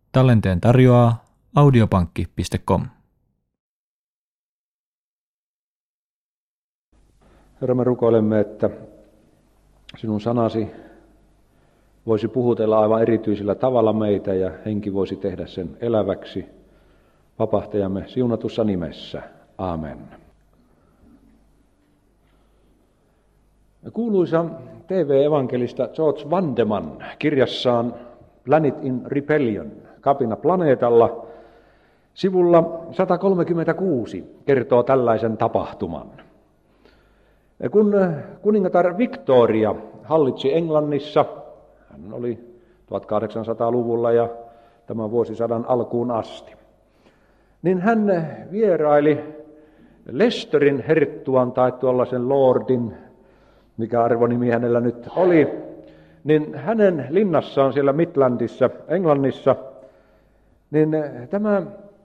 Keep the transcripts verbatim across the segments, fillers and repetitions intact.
Tallenteen tarjoaa audiopankki piste com. Herra, me rukoilemme, että sinun sanasi voisi puhutella aivan erityisellä tavalla meitä ja henki voisi tehdä sen eläväksi. Vapahtajamme siunatussa nimessä. Aamen. Kuuluisa T V-evankelista George Vandeman kirjassaan Planet in Rebellion, kapina planeetalla, sivulla sata kolmekymmentäkuusi kertoo tällaisen tapahtuman. Kun kuningatar Victoria hallitsi Englannissa, hän oli tuhatkahdeksansataaluvulla ja tämän vuosisadan alkuun asti, niin hän vieraili Leicesterin herttuan tai tuollaisen lordin, mikä arvonimi hänellä nyt oli, niin hänen linnassaan siellä Midlandissa, Englannissa, niin tämä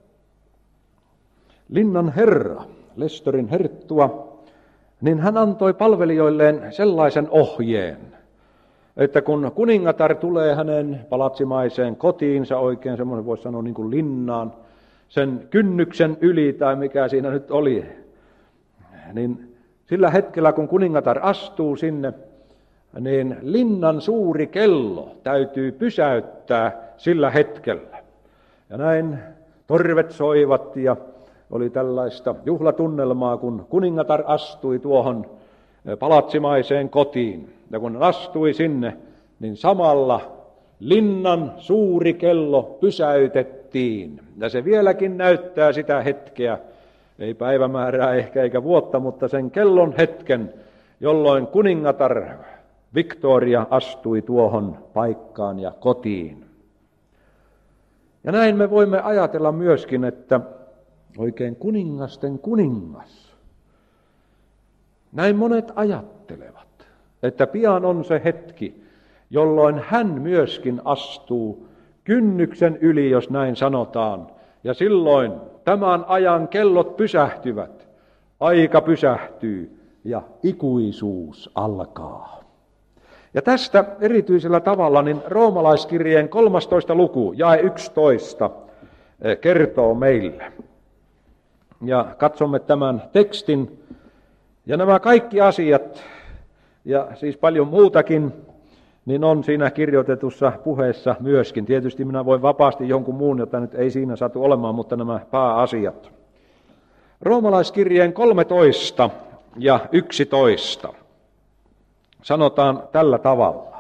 linnan herra, Leicesterin herttua, niin hän antoi palvelijoilleen sellaisen ohjeen, että kun kuningatar tulee hänen palatsimaiseen kotiinsa, oikein semmoinen voisi sanoa niin kuin linnaan, sen kynnyksen yli tai mikä siinä nyt oli, niin sillä hetkellä kun kuningatar astuu sinne, niin linnan suuri kello täytyy pysäyttää sillä hetkellä. Ja näin torvet soivat ja oli tällaista juhlatunnelmaa, kun kuningatar astui tuohon palatsimaiseen kotiin. Ja kun hän astui sinne, niin samalla linnan suuri kello pysäytettiin. Ja se vieläkin näyttää sitä hetkeä, ei päivämäärää ehkä eikä vuotta, mutta sen kellon hetken, jolloin kuningatar Victoria astui tuohon paikkaan ja kotiin. Ja näin me voimme ajatella myöskin, että oikein kuningasten kuningas. Näin monet ajattelevat, että pian on se hetki, jolloin hän myöskin astuu kynnyksen yli, jos näin sanotaan. Ja silloin tämän ajan kellot pysähtyvät, aika pysähtyy ja ikuisuus alkaa. Ja tästä erityisellä tavalla niin roomalaiskirjeen kolmastoista luku, jae yksitoista, kertoo meille. Ja katsomme tämän tekstin. Ja nämä kaikki asiat, ja siis paljon muutakin, niin on siinä kirjoitetussa puheessa myöskin. Tietysti minä voin vapaasti jonkun muun, jota nyt ei siinä satu olemaan, mutta nämä pääasiat. Roomalaiskirjeen kolmetoista ja yksitoista sanotaan tällä tavalla.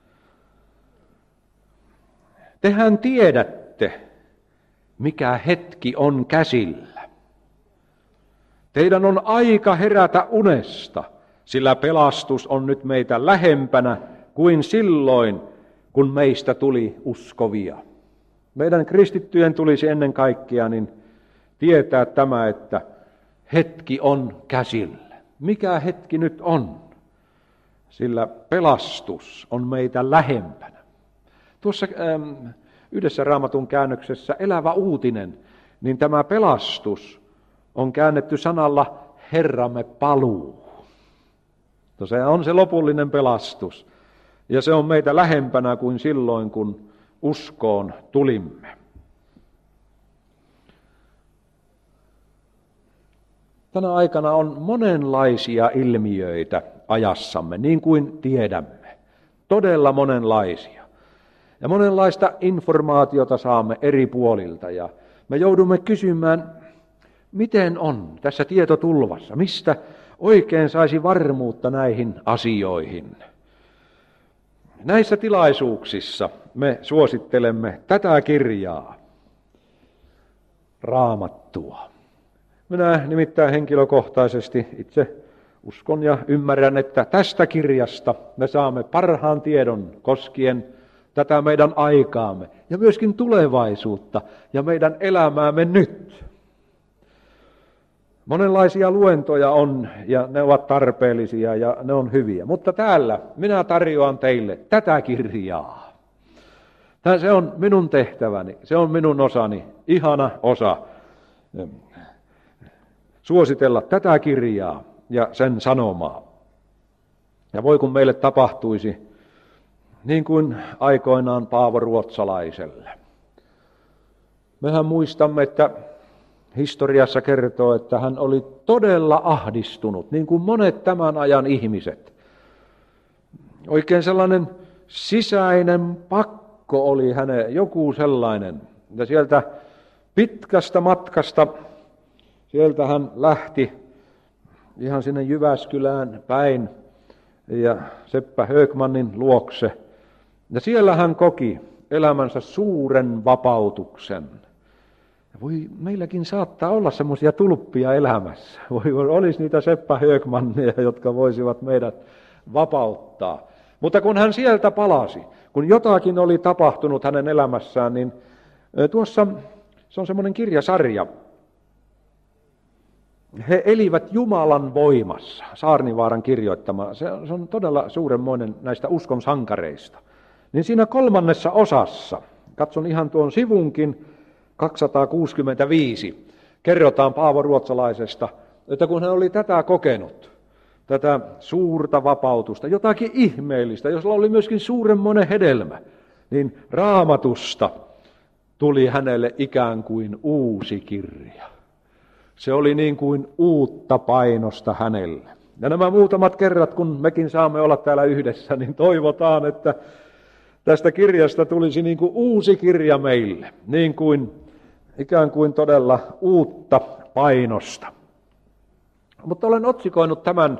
Tehän tiedätte, mikä hetki on käsillä. Teidän on aika herätä unesta, sillä pelastus on nyt meitä lähempänä kuin silloin, kun meistä tuli uskovia. Meidän kristittyjen tulisi ennen kaikkea niin tietää tämä, että hetki on käsillä. Mikä hetki nyt on? Sillä pelastus on meitä lähempänä. Tuossa ähm, yhdessä Raamatun käännöksessä Elävä uutinen, niin tämä pelastus on käännetty sanalla Herramme paluu. Se on se lopullinen pelastus. Ja se on meitä lähempänä kuin silloin, kun uskoon tulimme. Tänä aikana on monenlaisia ilmiöitä ajassamme, niin kuin tiedämme. Todella monenlaisia. Ja monenlaista informaatiota saamme eri puolilta. Ja me joudumme kysymään, miten on tässä tietotulvassa? Mistä oikein saisi varmuutta näihin asioihin? Näissä tilaisuuksissa me suosittelemme tätä kirjaa, Raamattua. Minä nimittäin henkilökohtaisesti itse uskon ja ymmärrän, että tästä kirjasta me saamme parhaan tiedon koskien tätä meidän aikaamme ja myöskin tulevaisuutta ja meidän elämäämme nyt. Monenlaisia luentoja on ja ne ovat tarpeellisia ja ne on hyviä, mutta täällä minä tarjoan teille tätä kirjaa. Se on minun tehtäväni, se on minun osani, ihana osa suositella tätä kirjaa ja sen sanomaa. Ja voi kun meille tapahtuisi niin kuin aikoinaan Paavo Ruotsalaiselle. Mehän muistamme, että historiassa kertoo, että hän oli todella ahdistunut, niin kuin monet tämän ajan ihmiset. Oikein sellainen sisäinen pakko oli hänen, joku sellainen. Ja sieltä pitkästä matkasta, sieltä hän lähti ihan sinne Jyväskylään päin ja Seppä Högmanin luokse. Ja siellä hän koki elämänsä suuren vapautuksen. Voi, meilläkin saattaa olla semmoisia tulppia elämässä. Voi, olisi niitä Seppä Högmanneja, jotka voisivat meidät vapauttaa. Mutta kun hän sieltä palasi, kun jotakin oli tapahtunut hänen elämässään, niin tuossa se on semmoinen kirjasarja. He elivät Jumalan voimassa, Saarnivaaran kirjoittama. Se on todella suuremmoinen näistä uskon sankareista. Niin siinä kolmannessa osassa, katson ihan tuon sivunkin, kaksisataakuusikymmentäviisi, kerrotaan Paavo Ruotsalaisesta, että kun hän oli tätä kokenut, tätä suurta vapautusta, jotakin ihmeellistä, jossa oli myöskin suuremmoinen hedelmä, niin Raamatusta tuli hänelle ikään kuin uusi kirja. Se oli niin kuin uutta painosta hänelle. Ja nämä muutamat kerrat, kun mekin saamme olla täällä yhdessä, niin toivotaan, että tästä kirjasta tulisi niin kuin uusi kirja meille, niin kuin ikään kuin todella uutta painosta. Mutta olen otsikoinut tämän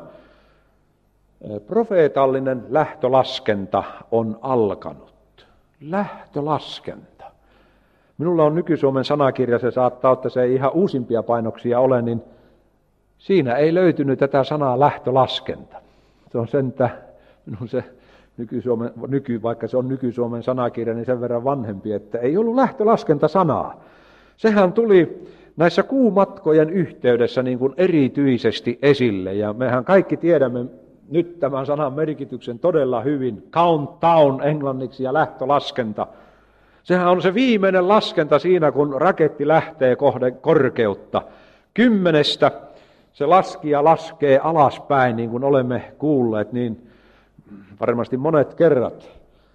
profeetallinen lähtölaskenta on alkanut. Lähtölaskenta. Minulla on Nyky-Suomen sanakirja, se saattaa, että se ei ihan uusimpia painoksia ole, niin siinä ei löytynyt tätä sanaa lähtölaskenta. Se on sentä, minun se Nyky-Suomen, nyky, vaikka se on Nyky-Suomen sanakirja, niin sen verran vanhempi, että ei ollut lähtölaskenta sanaa. Sehän tuli näissä kuumatkojen yhteydessä niin kuin erityisesti esille, ja mehän kaikki tiedämme nyt tämän sanan merkityksen todella hyvin. Countdown englanniksi ja lähtölaskenta. Sehän on se viimeinen laskenta siinä, kun raketti lähtee kohden korkeutta. Kymmenestä se laskija laskee alaspäin, niin kuin olemme kuulleet, niin varmasti monet kerrat.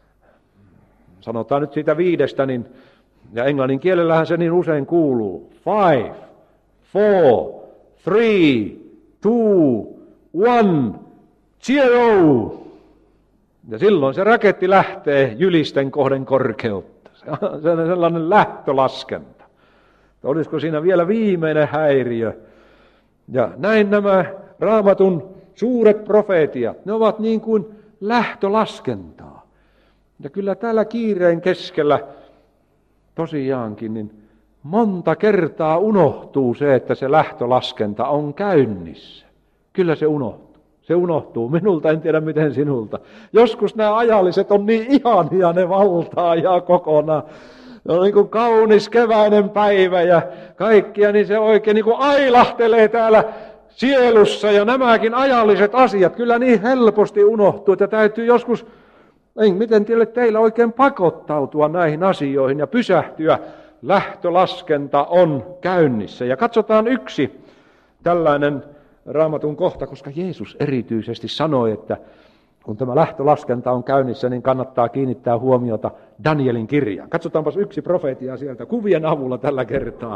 Sanotaan nyt siitä viidestä, niin, ja englannin kielellähän se niin usein kuuluu. Five, four, three, two, one, zero. Ja silloin se raketti lähtee jylisten kohden korkeutta. Se on sellainen lähtölaskenta. Olisiko siinä vielä viimeinen häiriö? Ja näin nämä Raamatun suuret profeetiat, ne ovat niin kuin lähtölaskentaa. Ja kyllä täällä kiireen keskellä tosiaankin niin monta kertaa unohtuu se, että se lähtölaskenta on käynnissä. Kyllä se unohtuu. Se unohtuu. Minulta en tiedä miten sinulta. Joskus nämä ajalliset on niin ihania, ne valtaa ja kokonaan. Se on niin kuin kaunis keväinen päivä ja kaikkia, niin se oikein niin kuin ailahtelee täällä sielussa. Ja nämäkin ajalliset asiat kyllä niin helposti unohtuu, että täytyy joskus, ei, miten tiedä, teillä oikein pakottautua näihin asioihin ja pysähtyä. Lähtölaskenta on käynnissä. Ja katsotaan yksi tällainen Raamatun kohta, koska Jeesus erityisesti sanoi, että kun tämä lähtölaskenta on käynnissä, niin kannattaa kiinnittää huomiota Danielin kirjaan. Katsotaanpas yksi profeetia sieltä kuvien avulla tällä kertaa.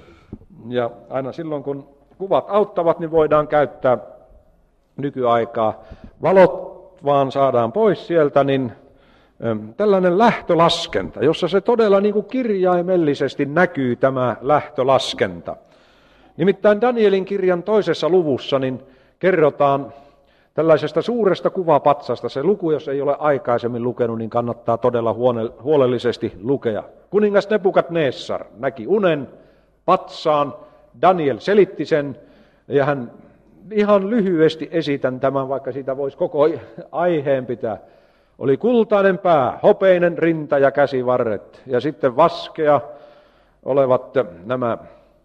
Ja aina silloin, kun kuvat auttavat, niin voidaan käyttää nykyaikaa. Valot vaan saadaan pois sieltä, niin tällainen lähtölaskenta, jossa se todella niin kuin kirjaimellisesti näkyy tämä lähtölaskenta. Nimittäin Danielin kirjan toisessa luvussa niin kerrotaan tällaisesta suuresta kuvapatsasta. Se luku, jos ei ole aikaisemmin lukenut, niin kannattaa todella huolellisesti lukea. Kuningas Nebukadnessar näki unen, patsaan, Daniel selitti sen, ja hän ihan lyhyesti esitän tämän, vaikka siitä voisi koko aiheen pitää. Oli kultainen pää, hopeinen rinta ja käsivarret, ja sitten vaskea olevat nämä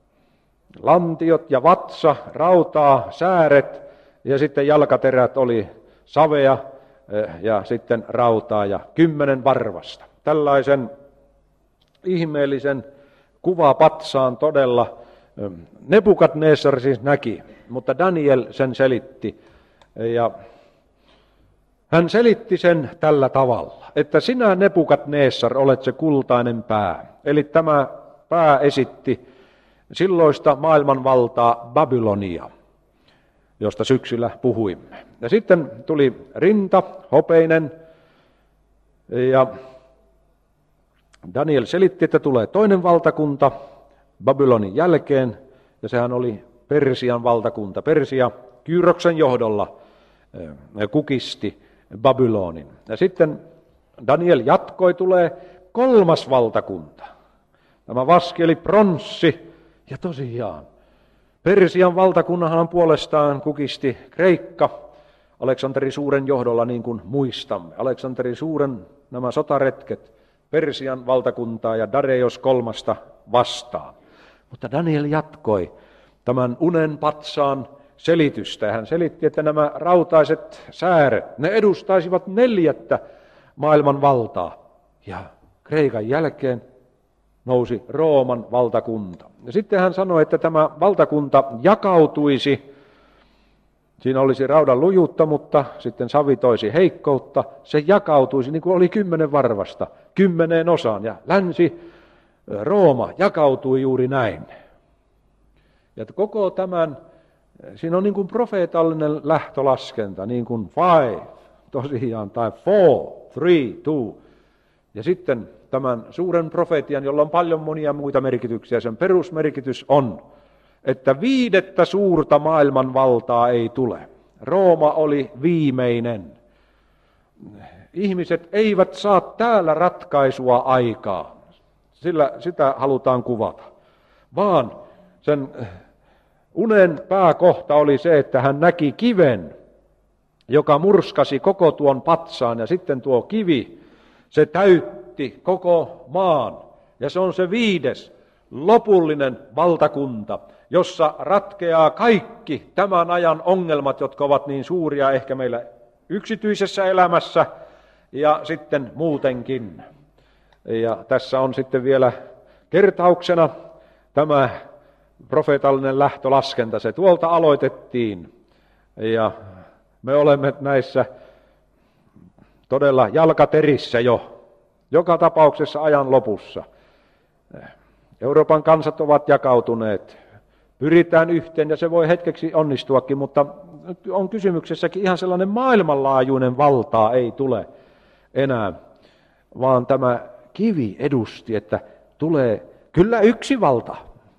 lantiot ja vatsa, rautaa, sääret, ja sitten jalkaterät oli savea ja sitten rautaa ja kymmenen varvasta. Tällaisen ihmeellisen kuvapatsaan todella Nebukadnessar siis näki, mutta Daniel sen selitti. Ja hän selitti sen tällä tavalla, että sinä Nebukadnessar olet se kultainen pää, eli tämä pää esitti silloista maailmanvaltaa Babylonia, josta syksyllä puhuimme. Ja sitten tuli rinta, hopeinen, ja Daniel selitti, että tulee toinen valtakunta Babylonin jälkeen, ja sehän oli Persian valtakunta. Persia Kyroksen johdolla kukisti Babylonin. Ja sitten Daniel jatkoi, tulee kolmas valtakunta. Tämä vaski eli pronssi, ja tosiaan Persian valtakunnahan puolestaan kukisti Kreikka Aleksanteri Suuren johdolla, niin kuin muistamme. Aleksanteri Suuren nämä sotaretket Persian valtakuntaa ja Dareios kolmasta vastaan. Mutta Daniel jatkoi tämän unen patsaan selitystä. Hän selitti, että nämä rautaiset sääret, ne edustaisivat neljättä maailman valtaa. Ja Kreikan jälkeen nousi Rooman valtakunta. Ja sitten hän sanoi, että tämä valtakunta jakautuisi. Siinä olisi raudan lujuutta, mutta sitten savi toisi heikkoutta. Se jakautuisi niin kuin oli kymmenen varvasta, kymmeneen osaan. Ja länsi Rooma jakautui juuri näin. Ja koko tämän, siinä on niin kuin profeetallinen lähtölaskenta, niin kuin five tosiaan, tai four, three, two. Ja sitten tämän suuren profetian, jolla on paljon monia muita merkityksiä, sen perusmerkitys on, että viidettä suurta maailmanvaltaa ei tule. Rooma oli viimeinen. Ihmiset eivät saa täällä ratkaisua aikaa, sillä sitä halutaan kuvata, vaan sen unen pääkohta oli se, että hän näki kiven, joka murskasi koko tuon patsaan, ja sitten tuo kivi, se täytti koko maan, ja se on se viides, lopullinen valtakunta, jossa ratkeaa kaikki tämän ajan ongelmat, jotka ovat niin suuria ehkä meillä yksityisessä elämässä ja sitten muutenkin. Ja tässä on sitten vielä kertauksena tämä profeetallinen lähtölaskenta. Se tuolta aloitettiin ja me olemme näissä todella jalkaterissä jo, joka tapauksessa ajan lopussa. Euroopan kansat ovat jakautuneet, pyritään yhteen ja se voi hetkeksi onnistuakin, mutta on kysymyksessäkin ihan sellainen maailmanlaajuinen valtaa ei tule enää, vaan tämä kivi edusti, että tulee kyllä yksi valta.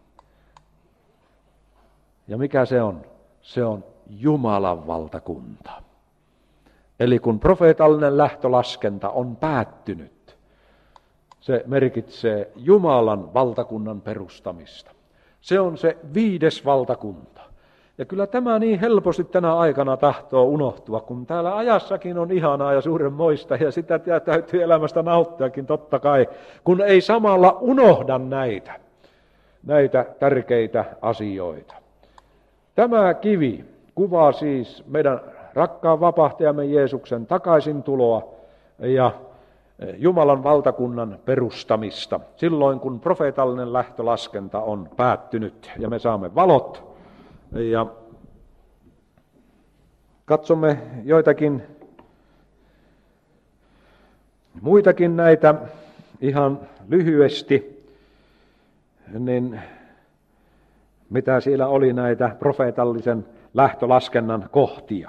Ja mikä se on? Se on Jumalan valtakunta. Eli kun profeetallinen lähtölaskenta on päättynyt, se merkitsee Jumalan valtakunnan perustamista. Se on se viides valtakunta. Ja kyllä tämä niin helposti tänä aikana tahtoo unohtua, kun täällä ajassakin on ihanaa ja suurenmoista, ja sitä täytyy elämästä nauttiakin totta kai, kun ei samalla unohda näitä, näitä tärkeitä asioita. Tämä kivi kuvaa siis meidän rakkaan vapahtajamme Jeesuksen takaisintuloa ja Jumalan valtakunnan perustamista, silloin kun profeetallinen lähtölaskenta on päättynyt ja me saamme valot. Ja katsomme joitakin muitakin näitä ihan lyhyesti, niin mitä siellä oli näitä profeetallisen lähtölaskennan kohtia.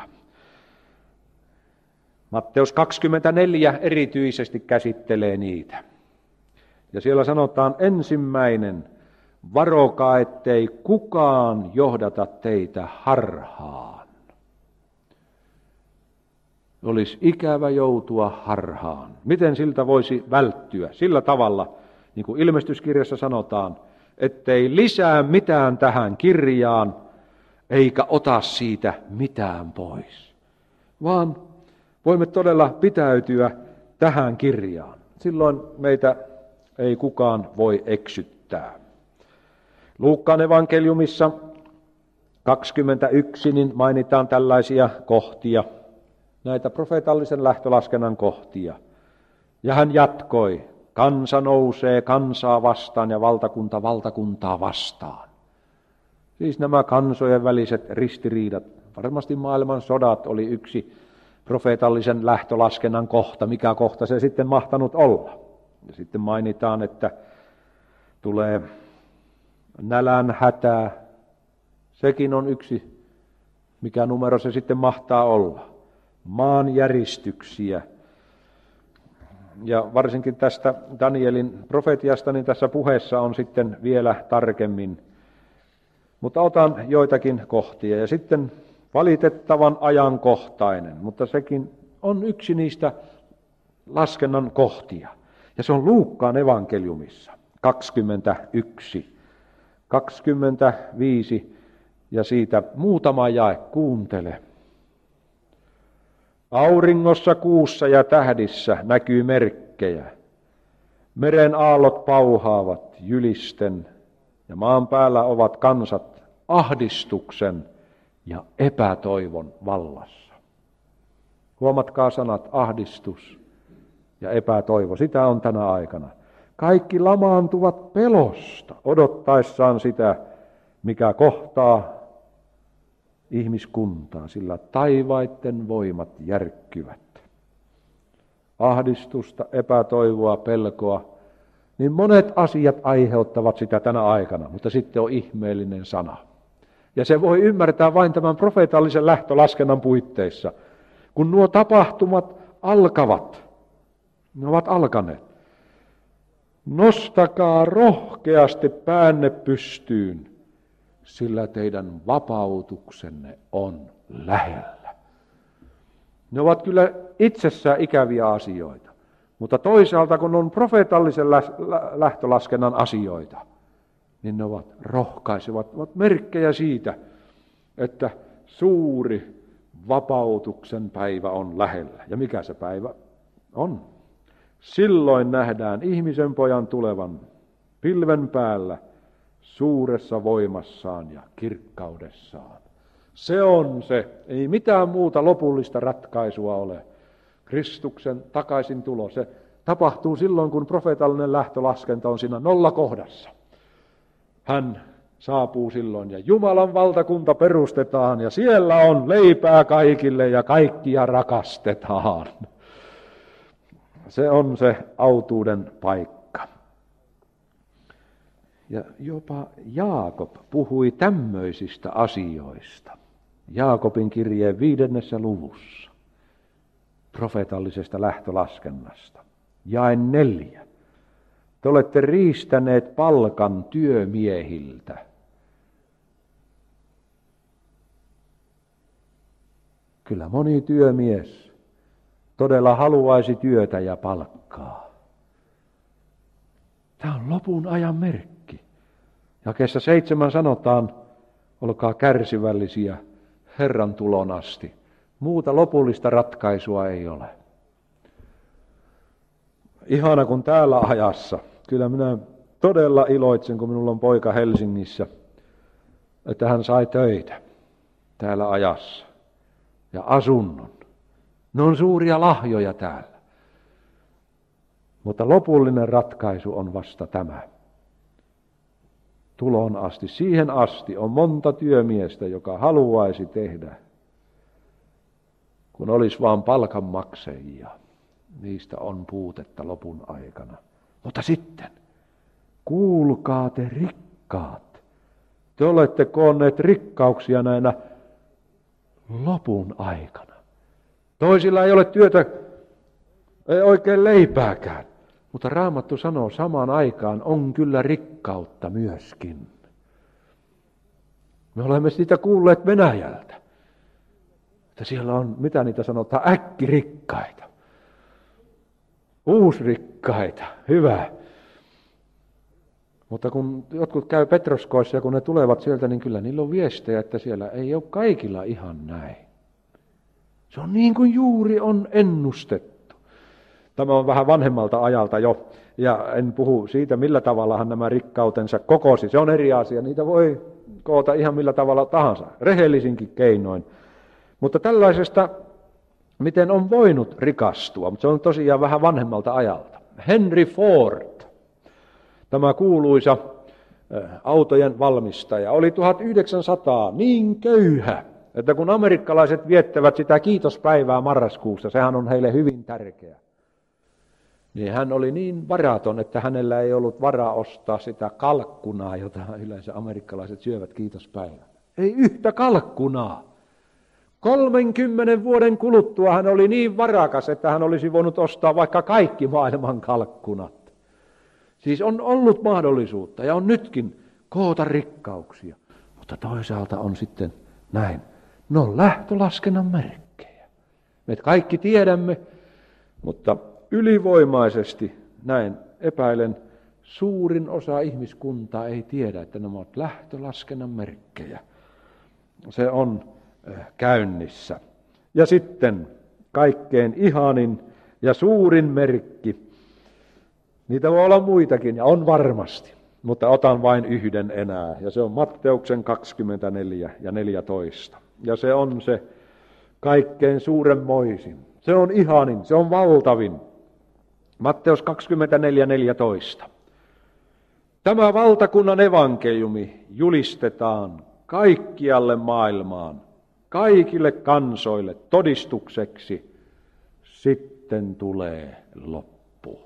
Matteus kaksikymmentäneljä erityisesti käsittelee niitä. Ja siellä sanotaan ensimmäinen, varokaa, ettei kukaan johdata teitä harhaan. Olisi ikävä joutua harhaan. Miten siltä voisi välttyä? Sillä tavalla, niin kuin ilmestyskirjassa sanotaan, ettei lisää mitään tähän kirjaan, eikä ota siitä mitään pois. Vaan voimme todella pitäytyä tähän kirjaan. Silloin meitä ei kukaan voi eksyttää. Luukkaan evankeliumissa kaksikymmentäyksi niin mainitaan tällaisia kohtia, näitä profeetallisen lähtölaskennan kohtia. Ja hän jatkoi, kansa nousee kansaa vastaan ja valtakunta valtakuntaa vastaan. Siis nämä kansojen väliset ristiriidat, varmasti maailman sodat oli yksi profeetallisen lähtölaskennan kohta, mikä kohta se sitten mahtanut olla. Ja sitten mainitaan, että tulee nälän hätää. Sekin on yksi, mikä numero se sitten mahtaa olla. Maanjäristyksiä. Ja varsinkin tästä Danielin profetiasta, niin tässä puheessa on sitten vielä tarkemmin. Mutta otan joitakin kohtia ja sitten valitettavan ajankohtainen, mutta sekin on yksi niistä laskennan kohtia. Ja se on Luukkaan evankeliumissa, kaksikymmentäyksi, kaksikymmentäviisi ja siitä muutama jae, kuuntele. Auringossa, kuussa ja tähdissä näkyy merkkejä. Meren aallot pauhaavat jylisten ja maan päällä ovat kansat ahdistuksen ja epätoivon vallassa. Huomatkaa sanat ahdistus ja epätoivo. Sitä on tänä aikana. Kaikki lamaantuvat pelosta odottaessaan sitä, mikä kohtaa ihmiskuntaa, sillä taivaitten voimat järkkyvät. Ahdistusta, epätoivoa, pelkoa, niin monet asiat aiheuttavat sitä tänä aikana, mutta sitten on ihmeellinen sana. Ja se voi ymmärtää vain tämän profeetallisen lähtölaskennan puitteissa. Kun nuo tapahtumat alkavat, ne ovat alkaneet. Nostakaa rohkeasti päänne pystyyn, sillä teidän vapautuksenne on lähellä. Ne ovat kyllä itsessään ikäviä asioita, mutta toisaalta kun on profeetallisen lähtölaskennan asioita, niin ne ovat rohkaisevat, ovat merkkejä siitä, että suuri vapautuksen päivä on lähellä. Ja mikä se päivä on? Silloin nähdään ihmisen pojan tulevan pilven päällä suuressa voimassaan ja kirkkaudessaan. Se on se, ei mitään muuta lopullista ratkaisua ole. Kristuksen takaisin tulo, se tapahtuu silloin, kun profeetallinen lähtölaskenta on siinä nollakohdassa. Hän saapuu silloin ja Jumalan valtakunta perustetaan ja siellä on leipää kaikille ja kaikkia rakastetaan. Se on se autuuden paikka. Ja jopa Jaakob puhui tämmöisistä asioista. Jaakobin kirjeen viidennessä luvussa, profeetallisesta lähtölaskennasta. Jae neljä. Te olette riistäneet palkan työmiehiltä. Kyllä moni työmies todella haluaisi työtä ja palkkaa. Tämä on lopun ajan merkki. Jakeessa seitsemän sanotaan, olkaa kärsivällisiä Herran tulon asti. Muuta lopullista ratkaisua ei ole. Ihana kun täällä ajassa, kyllä minä todella iloitsen, kun minulla on poika Helsingissä, että hän sai töitä täällä ajassa ja asunnon. Ne on suuria lahjoja täällä. Mutta lopullinen ratkaisu on vasta tämä. Tulon asti, siihen asti on monta työmiestä, joka haluaisi tehdä, kun olisi vaan palkanmaksajia. Niistä on puutetta lopun aikana. Mutta sitten, kuulkaa te rikkaat. Te olette koonneet rikkauksia näinä lopun aikana. Toisilla ei ole työtä, ei oikein leipääkään. Mutta Raamattu sanoo samaan aikaan, on kyllä rikkautta myöskin. Me olemme siitä kuulleet Venäjältä. Että siellä on, mitä niitä sanotaan, äkkirikkaita. Uusrikkaita, hyvä. Mutta kun jotkut käy Petroskoissa ja kun ne tulevat sieltä, niin kyllä niillä on viestejä, että siellä ei ole kaikilla ihan näin. Se on niin kuin juuri on ennustettu. Tämä on vähän vanhemmalta ajalta jo, ja en puhu siitä, millä tavallahan nämä rikkautensa kokosi. Se on eri asia, niitä voi koota ihan millä tavalla tahansa, rehellisinkin keinoin. Mutta tällaisesta, miten on voinut rikastua, mutta se on tosiaan vähän vanhemmalta ajalta. Henry Ford, tämä kuuluisa autojen valmistaja, oli tuhatyhdeksänsataa niin köyhä, että kun amerikkalaiset viettävät sitä kiitospäivää marraskuussa, sehän on heille hyvin tärkeä, niin hän oli niin varaton, että hänellä ei ollut varaa ostaa sitä kalkkunaa, jota yleensä amerikkalaiset syövät kiitospäivänä. Ei yhtä kalkkunaa. kolmenkymmenen vuoden kuluttua hän oli niin varakas, että hän olisi voinut ostaa vaikka kaikki maailman kalkkunat. Siis on ollut mahdollisuutta ja on nytkin koota rikkauksia. Mutta toisaalta on sitten näin. Ne on lähtölaskennan merkkejä. Me kaikki tiedämme, mutta ylivoimaisesti näin epäilen, suurin osa ihmiskuntaa ei tiedä, että nämä ovat lähtölaskennan merkkejä. Se on käynnissä. Ja sitten kaikkein ihanin ja suurin merkki. Niitä voi olla muitakin ja on varmasti, mutta otan vain yhden enää. Ja se on Matteuksen kaksikymmentäneljä ja neljätoista. Ja se on se kaikkein suuremmoisin. Se on ihanin, se on valtavin. Matteus kaksikymmentäneljä neljätoista. Tämä valtakunnan evankeliumi julistetaan kaikkialle maailmaan, kaikille kansoille todistukseksi, sitten tulee loppu.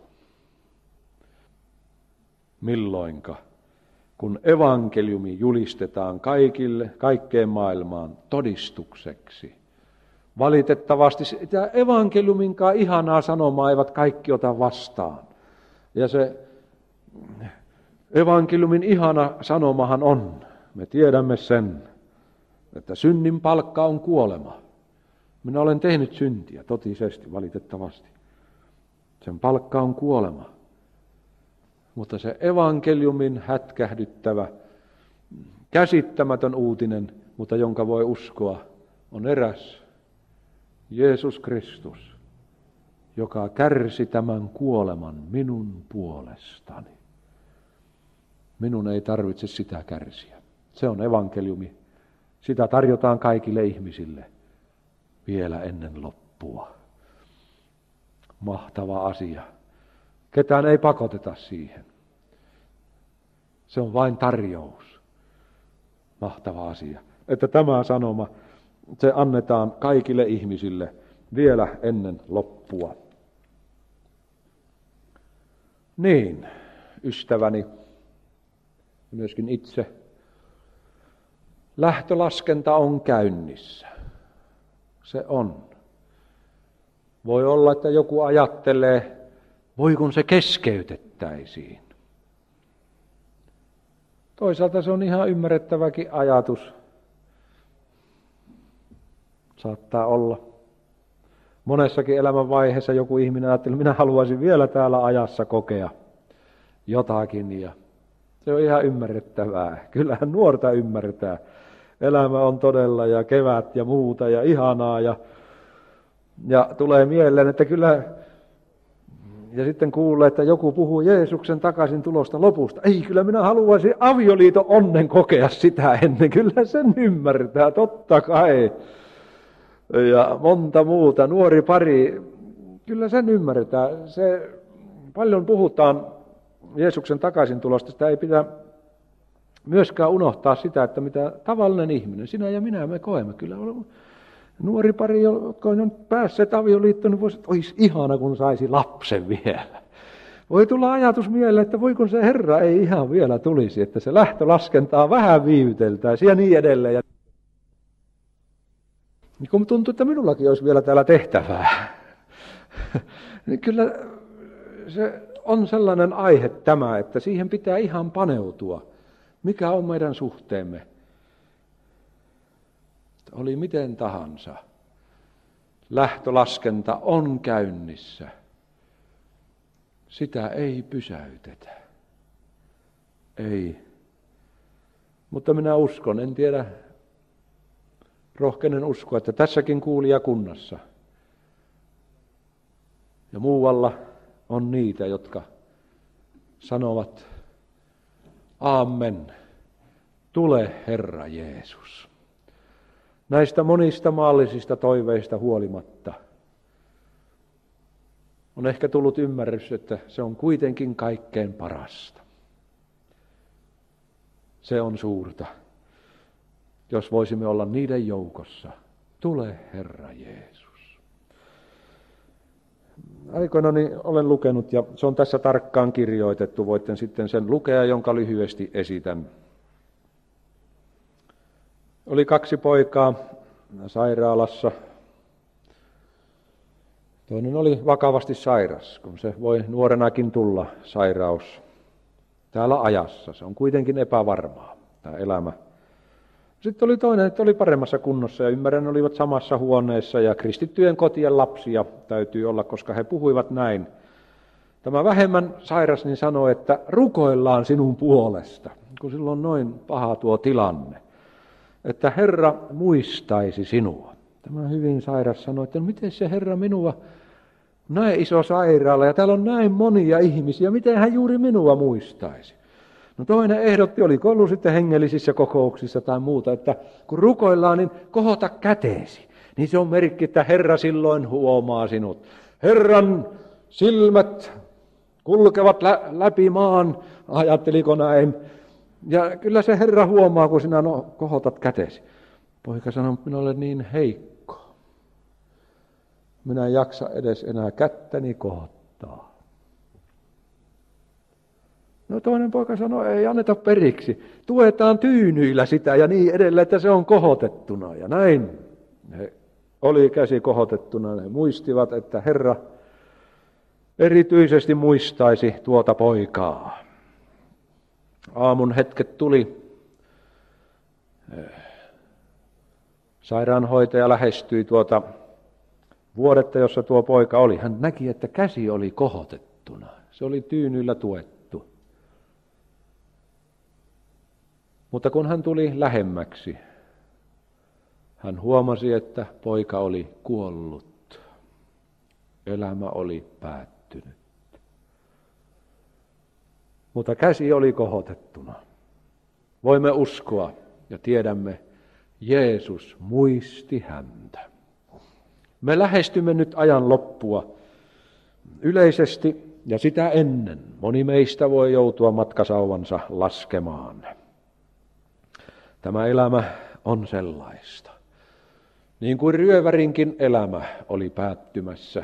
Milloinka? Kun evankeliumi julistetaan kaikille, kaikkeen maailmaan todistukseksi. Valitettavasti sitä evankeliuminkaan ihanaa sanomaa eivät kaikki ota vastaan. Ja se evankeliumin ihana sanomahan on, me tiedämme sen, että synnin palkka on kuolema. Minä olen tehnyt syntiä, totisesti, valitettavasti. Sen palkka on kuolema. Mutta se evankeliumin hätkähdyttävä, käsittämätön uutinen, mutta jonka voi uskoa, on eräs Jeesus Kristus, joka kärsi tämän kuoleman minun puolestani. Minun ei tarvitse sitä kärsiä. Se on evankeliumi. Sitä tarjotaan kaikille ihmisille vielä ennen loppua. Mahtava asia. Ketään ei pakoteta siihen. Se on vain tarjous. Mahtava asia. Että tämä sanoma, se annetaan kaikille ihmisille vielä ennen loppua. Niin, ystäväni, myöskin itse, lähtölaskenta on käynnissä. Se on. Voi olla, että joku ajattelee, voi kun se keskeytettäisiin. Toisaalta se on ihan ymmärrettäväkin ajatus. Saattaa olla. Monessakin elämänvaiheessa joku ihminen ajattelee, minä haluaisin vielä täällä ajassa kokea jotakin. Ja se on ihan ymmärrettävää. Kyllähän nuorta ymmärtää. Elämä on todella ja kevät ja muuta ja ihanaa. Ja, ja tulee mieleen, että kyllä... Ja sitten kuulee, että joku puhuu Jeesuksen takaisin tulosta lopusta. Ei, kyllä minä haluaisin avioliiton onnen kokea sitä ennen. Kyllä sen ymmärtää, totta kai. Ja monta muuta. Nuori pari, kyllä sen ymmärtää. Se, paljon puhutaan Jeesuksen takaisin tulosta. Sitä ei pidä myöskään unohtaa sitä, että mitä tavallinen ihminen, sinä ja minä, me koemme. Kyllä nuori pari, jotka on päässeet avioliittoon, niin voisi, että olisi ihana, kun saisi lapsen vielä. Voi tulla ajatus mieleen, että voi kun se Herra ei ihan vielä tulisi, että se lähtölaskentaa vähän viivyteltäisiin ja niin edelleen. Ja niin kun tuntuu, että minullakin olisi vielä täällä tehtävää. Niin kyllä se on sellainen aihe tämä, että siihen pitää ihan paneutua. Mikä on meidän suhteemme? Oli miten tahansa. Lähtölaskenta on käynnissä. Sitä ei pysäytetä. Ei. Mutta minä uskon, en tiedä, rohkenen uskoa, että tässäkin kuulijakunnassa ja muualla on niitä, jotka sanovat, Aamen, tule Herra Jeesus. Näistä monista maallisista toiveista huolimatta on ehkä tullut ymmärrys, että se on kuitenkin kaikkein parasta. Se on suurta, jos voisimme olla niiden joukossa. Tule Herra Jeesus. aikoinani olen lukenut, ja se on tässä tarkkaan kirjoitettu, voitte sitten sen lukea, jonka lyhyesti esitän. Oli kaksi poikaa sairaalassa. Toinen oli vakavasti sairas, kun se voi nuorenakin tulla sairaus täällä ajassa. Se on kuitenkin epävarmaa, tämä elämä. Sitten oli toinen, että oli paremmassa kunnossa ja ymmärrän, olivat samassa huoneessa ja kristittyjen kotien lapsia täytyy olla, koska he puhuivat näin. Tämä vähemmän sairas niin sanoi, että rukoillaan sinun puolesta, kun silloin on noin paha tuo tilanne, että Herra muistaisi sinua. Tämä hyvin sairas sanoi, että miten se Herra minua, näin iso sairaala ja täällä on näin monia ihmisiä, miten hän juuri minua muistaisi. No toinen ehdotti, oliko ollut sitten hengellisissä kokouksissa tai muuta, että kun rukoillaan, niin kohota käteesi. Niin se on merkki, että Herra silloin huomaa sinut. Herran silmät kulkevat lä- läpi maan, ajatteliko näin. Ja kyllä se Herra huomaa, kun sinä no, kohotat käteesi. Poika sanoi, että minä olen niin heikko. Minä en jaksa edes enää kättäni kohottaa. No toinen poika sanoi, ei anneta periksi. Tuetaan tyynyillä sitä ja niin edelleen, että se on kohotettuna. Ja näin he oli käsi kohotettuna. He muistivat, että Herra erityisesti muistaisi tuota poikaa. Aamun hetket tuli. Sairaanhoitaja lähestyi tuota vuodetta, jossa tuo poika oli. Hän näki, että käsi oli kohotettuna. Se oli tyynyillä tuettu. Mutta kun hän tuli lähemmäksi, hän huomasi, että poika oli kuollut. Elämä oli päättynyt. Mutta käsi oli kohotettuna. Voimme uskoa ja tiedämme, Jeesus muisti häntä. Me lähestymme nyt ajan loppua yleisesti ja sitä ennen. Moni meistä voi joutua matkasauvansa laskemaan. Tämä elämä on sellaista. Niin kuin ryövärinkin elämä oli päättymässä.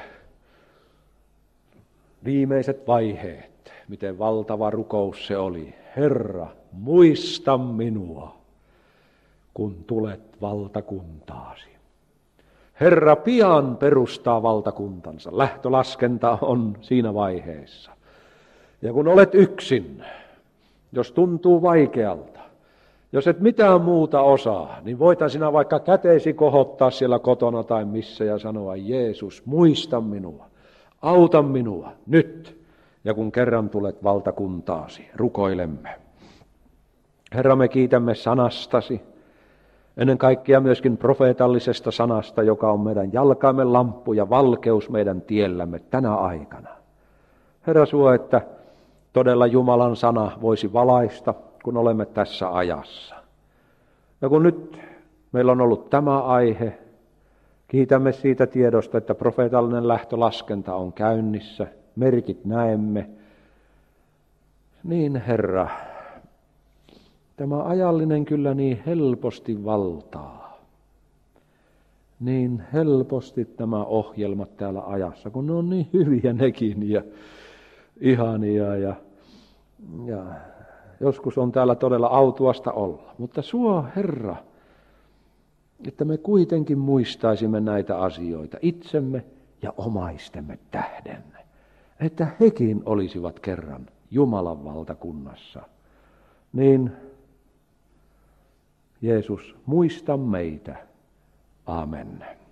Viimeiset vaiheet, miten valtava rukous se oli. Herra, muista minua, kun tulet valtakuntaasi. Herra pian perustaa valtakuntansa. Lähtölaskenta on siinä vaiheessa. Ja kun olet yksin, jos tuntuu vaikealta, jos et mitään muuta osaa, niin voitan sinä vaikka käteesi kohottaa siellä kotona tai missä ja sanoa, Jeesus, muista minua, auta minua nyt. Ja kun kerran tulet valtakuntaasi, rukoilemme. Herra, me kiitämme sanastasi, ennen kaikkea myöskin profeetallisesta sanasta, joka on meidän jalkaamme lamppu ja valkeus meidän tiellämme tänä aikana. Herra, suo, että todella Jumalan sana voisi valaista, kun olemme tässä ajassa. Ja kun nyt meillä on ollut tämä aihe, kiitämme siitä tiedosta, että profeetallinen lähtölaskenta on käynnissä, merkit näemme. Niin Herra, tämä ajallinen kyllä niin helposti valtaa. Niin helposti nämä ohjelmat täällä ajassa, kun ne on niin hyviä nekin ja ihania ja, ja joskus on täällä todella autuasta olla. Mutta suo Herra, että me kuitenkin muistaisimme näitä asioita itsemme ja omaistemme tähden. Että hekin olisivat kerran Jumalan valtakunnassa. Niin Jeesus, muista meitä. Amen.